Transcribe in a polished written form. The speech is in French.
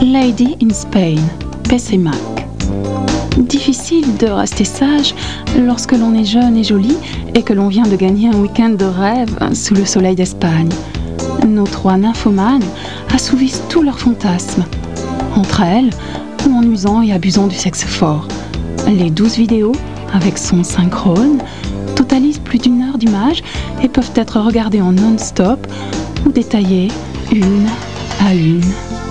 Lady in Spain, PC Mac. Difficile de rester sage lorsque l'on est jeune et jolie et que l'on vient de gagner un week-end de rêve sous le soleil d'Espagne. Nos 3 nymphomanes assouvissent tous leurs fantasmes. Entre elles, en usant et abusant du sexe fort. Les 12 vidéos, avec son synchrone, totalisent plus d'1 heure d'image et peuvent être regardées en non-stop ou détaillées une à une.